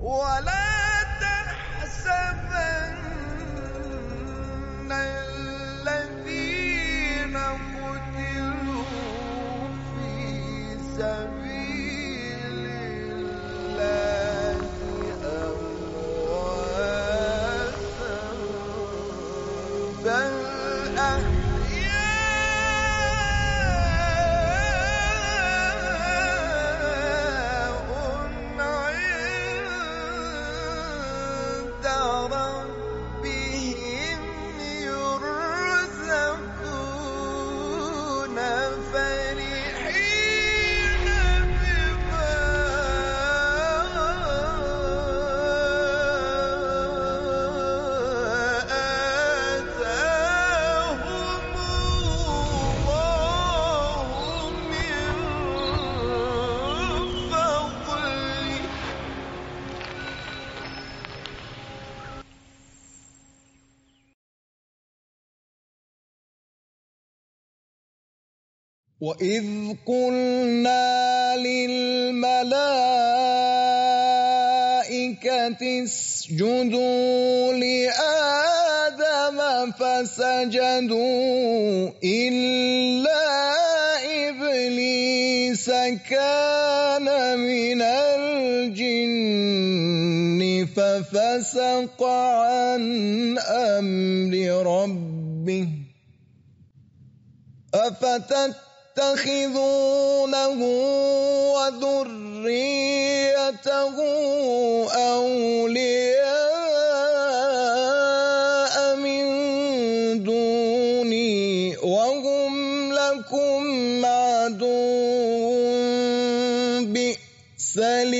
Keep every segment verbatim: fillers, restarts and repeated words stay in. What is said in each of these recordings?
ولا تحسبن الذين قتلوا في سبيل الله أمواتا بل وَإِذْ قُلْنَا لِلْمَلَائِكَةِ اسْجُدُوا لِآدَمَ فَسَجَدُوا إِلَّا إِبْلِيسَ كَانَ مِنَ الْجِنِّ فَفَسَقَ عَنْ أَمْرِ رَبِّهِ أفتتخذونه وذريته أولياء من دوني وهم لكم عدو بئس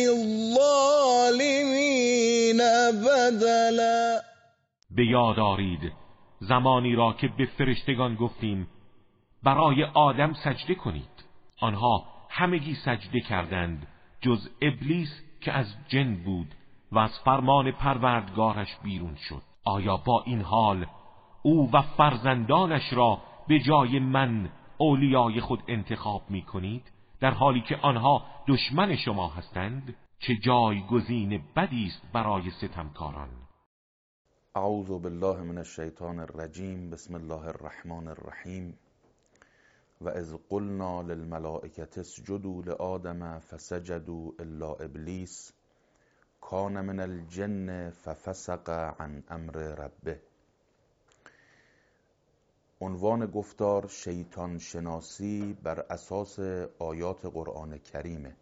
للظالمين بدلا. به یاد آرید زمانی را که به فرشتگان گفتیم برای آدم سجده کنید، آنها همگی سجده کردند جز ابلیس که از جن بود و از فرمان پروردگارش بیرون شد. آیا با این حال او و فرزندانش را به جای من اولیای خود انتخاب می کنید در حالی که آنها دشمن شما هستند؟ چه جایگزین بدی است برای ستمکاران. اعوذ بالله من الشیطان الرجیم. بسم الله الرحمن الرحیم. و اذ قلنا للملائکة اسجدوا لآدم فسجدوا الا ابلیس کان من الجن ففسق عن امر ربه. عنوان گفتار شیطان شناسی بر اساس آیات قرآن کریمه.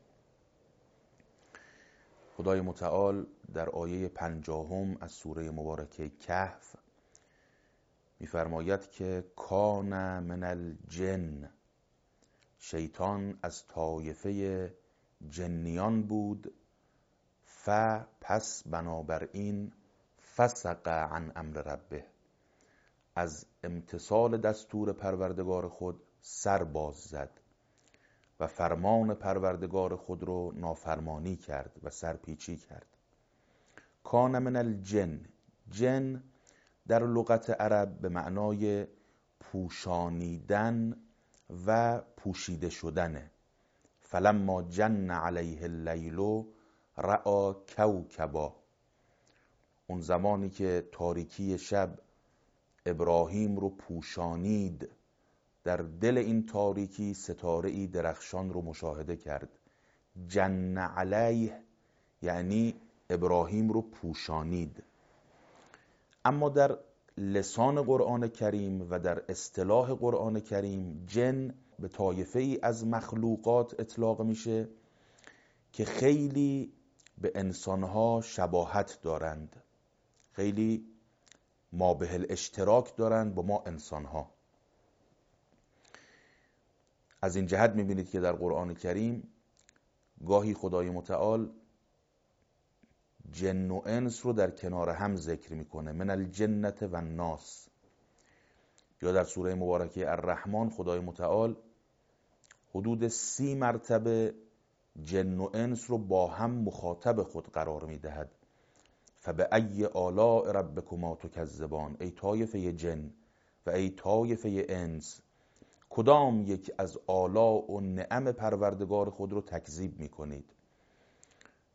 خدای متعال در آیه پنجاهم از سوره مبارکه کهف می‌فرماید که کان من الجن، شیطان از طایفه جنیان بود، ف پس بنابراین فسق عن امر ربه، از امتثال دستور پروردگار خود سر باز زد و فرمان پروردگار خود رو نافرمانی کرد و سرپیچی کرد. کان من الجن، جن در لغت عرب به معنای پوشانیدن و پوشیده شدنه. فلما جن علیه اللیل رأى کوکبا، اون زمانی که تاریکی شب ابراهیم رو پوشانید، در دل این تاریکی ستاره‌ای درخشان رو مشاهده کرد. جن علیه یعنی ابراهیم رو پوشانید. اما در لسان قرآن کریم و در اصطلاح قرآن کریم جن به طایفه ای از مخلوقات اطلاق میشه که خیلی به انسانها شباهت دارند، خیلی ما به الاشتراک دارند با ما انسانها. از این جهت میبینید که در قرآن کریم گاهی خدای متعال جن و انس رو در کنار هم ذکر میکنه، من الجنة و الناس. یا در سوره مبارکه الرحمن خدای متعال حدود سی مرتبه جن و انس رو با هم مخاطب خود قرار میدهد. فبأی آلاء ربکما تکذبان، ای طایفه جن و ای طایفه انس، کدام یک از آلاء و نعم پروردگار خود رو تکذیب میکنید؟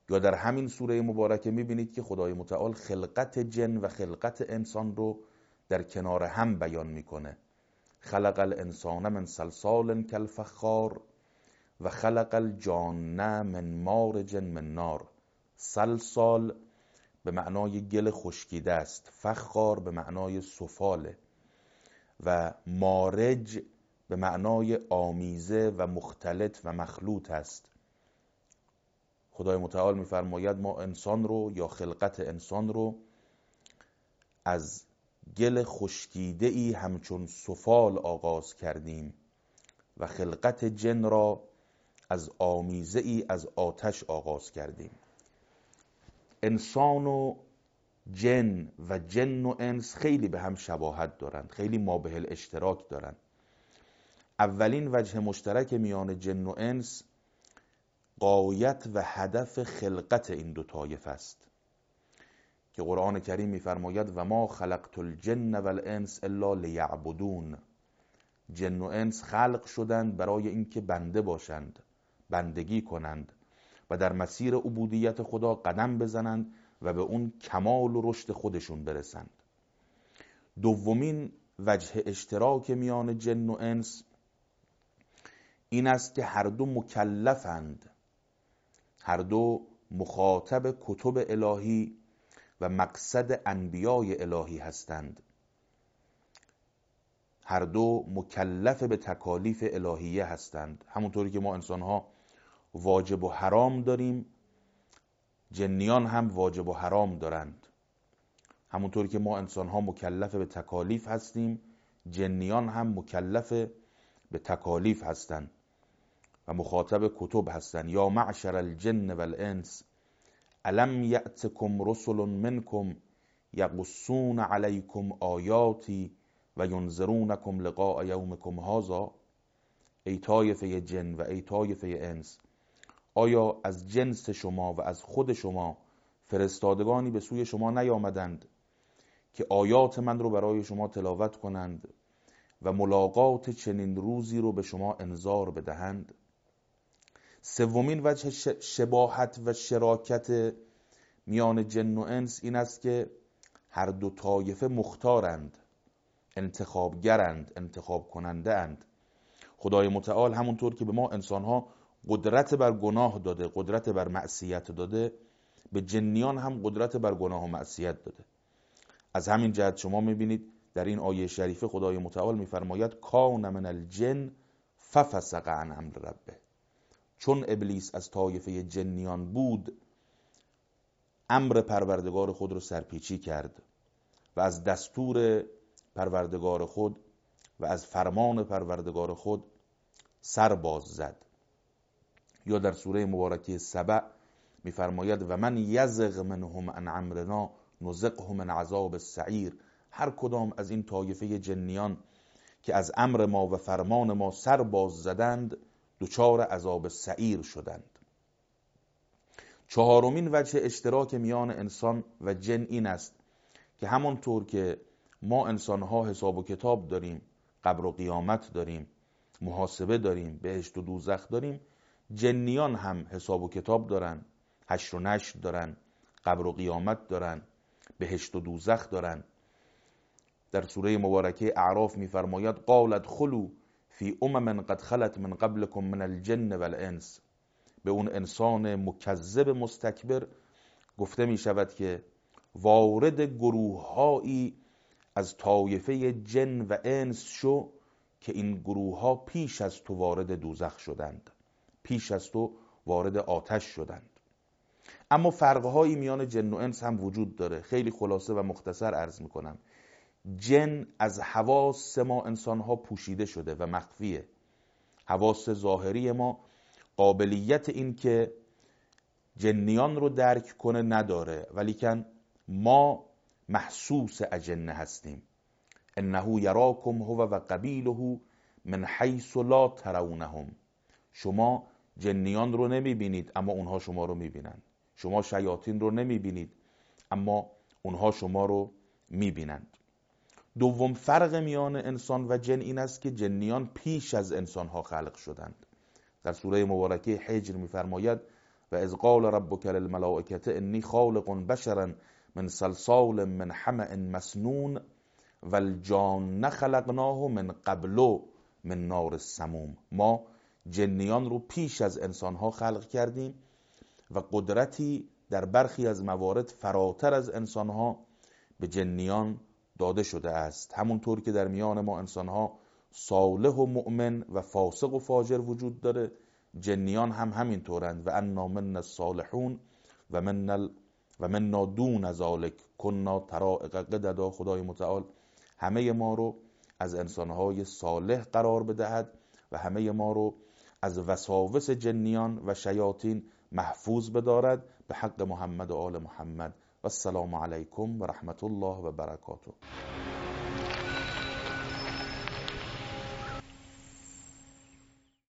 یا در همین سوره مبارکه میبینید که خدای متعال خلقت جن و خلقت انسان رو در کنار هم بیان میکنه. خلق الانسان من صلصال کالفخار و خلق الجان من مارج من نار. صلصال به معنای گل خشکیده است، فخار به معنای سفاله و مارج به معنای آمیزه و مختلط و مخلوط است. خدای متعال میفرماید ما انسان رو یا خلقت انسان رو از گل خشکیده ای همچون سفال آغاز کردیم و خلقت جن را از آمیزه ای از آتش آغاز کردیم. انسان و جن و جن و انس خیلی به هم شباهت دارند، خیلی مابه الاشتراک دارند. اولین وجه مشترک میان جن و انس غایت و هدف خلقت این دو طایفه است که قرآن کریم میفرماید و ما خلقت الجن والانس الا لیعبدون. جن و انس خلق شدند برای اینکه بنده باشند، بندگی کنند و در مسیر عبودیت خدا قدم بزنند و به اون کمال و رشد خودشون برسند. دومین وجه اشتراک میان جن و انس این است که هر دو مکلفند، هر دو مخاطب کتب الهی و مقصد انبیای الهی هستند. هر دو مکلف به تکالیف الهیه هستند. همونطوری که ما انسانها واجب و حرام داریم، جنیان هم واجب و حرام دارند. همونطوری که ما انسانها مکلف به تکالیف هستیم، جنیان هم مکلف به تکالیف هستند و مخاطب کتب هستند. یا معشر الجن والانس الم یأتکم رسل منکم یقصون علیکم آیاتی و ینذرونکم لقاء یومکم هذا. ای طایفه جن و ای طایفه انس، آیا از جنس شما و از خود شما فرستادگانی به سوی شما نیامدند که آیات من رو برای شما تلاوت کنند و ملاقات چنین روزی رو به شما انذار بدهند؟ سومین وجه شباهت و شراکت میان جن و انس این است که هر دو طایفه مختارند، انتخابگرند، انتخاب کننده اند. خدای متعال همونطور که به ما انسانها قدرت بر گناه داده، قدرت بر معصیت داده، به جنیان هم قدرت بر گناه و معصیت داده. از همین جهت شما میبینید در این آیه شریفه خدای متعال میفرماید کان من الجن ففسق عن امر ربه. چون ابلیس از طایفه جنیان بود، امر پروردگار خود رو سرپیچی کرد و از دستور پروردگار خود و از فرمان پروردگار خود سر باز زد. یا در سوره مبارکه سبع میفرماید و من یزغ منهم عن امرنا نزغه من عذاب السعیر. هر کدام از این طایفه جنیان که از امر ما و فرمان ما سر باز زدند دچار عذاب سعیر شدند. چهارمین وجه اشتراک میان انسان و جن این است که همانطور که ما انسانها حساب و کتاب داریم، قبر و قیامت داریم، محاسبه داریم، بهشت و دوزخ داریم، جنیان هم حساب و کتاب دارن، حشر و نشر دارن، قبر و قیامت دارن، بهشت و دوزخ دارن. در سوره مبارکه اعراف میفرماید قال ادخلوا فی امم قد خلت من قبلكم من الجن والانس. به اون انسان مکذب مستکبر گفته می شود که وارد گروههایی از طایفه جن و انس شو که این گروه ها پیش از تو وارد دوزخ شدند، پیش از تو وارد آتش شدند. اما فرقهایی میان جن و انس هم وجود داره. خیلی خلاصه و مختصر عرض میکنم. جن از حواس ما انسان ها پوشیده شده و مخفیه. حواس ظاهری ما قابلیت این که جنیان رو درک کنه نداره، ولیکن ما محسوس اجنه هستیم. انه یراکم هو و قبیله من حیث لا ترونهم. شما جنیان رو نمیبینید اما اونها شما رو میبینند. شما شیاطین رو نمیبینید اما اونها شما رو میبینند. دوم فرق میان انسان و جن این است که جنیان پیش از انسانها خلق شدند. در سوره مبارکه حجر میفرماید و اذ قال ربک للملائکه انی خالق بشرا من صلصال من حمأ مسنون و الجان خلقناه من قبل من نار السموم. ما جنیان رو پیش از انسانها خلق کردیم و قدرتی در برخی از موارد فراتر از انسانها به جنیان داده شده است. همونطور که در میان ما انسانها صالح و مؤمن و فاسق و فاجر وجود داره، جنیان هم همینطورند. و انا من الصالحون و من ال... و منا دون ذلک کنا طرائق قددا. خدای متعال همه ما رو از انسانهای صالح قرار بدهد و همه ما رو از وساوس جنیان و شیاطین محفوظ بدارد به حق محمد و آل محمد. و السلام علیکم و رحمت الله و برکاته.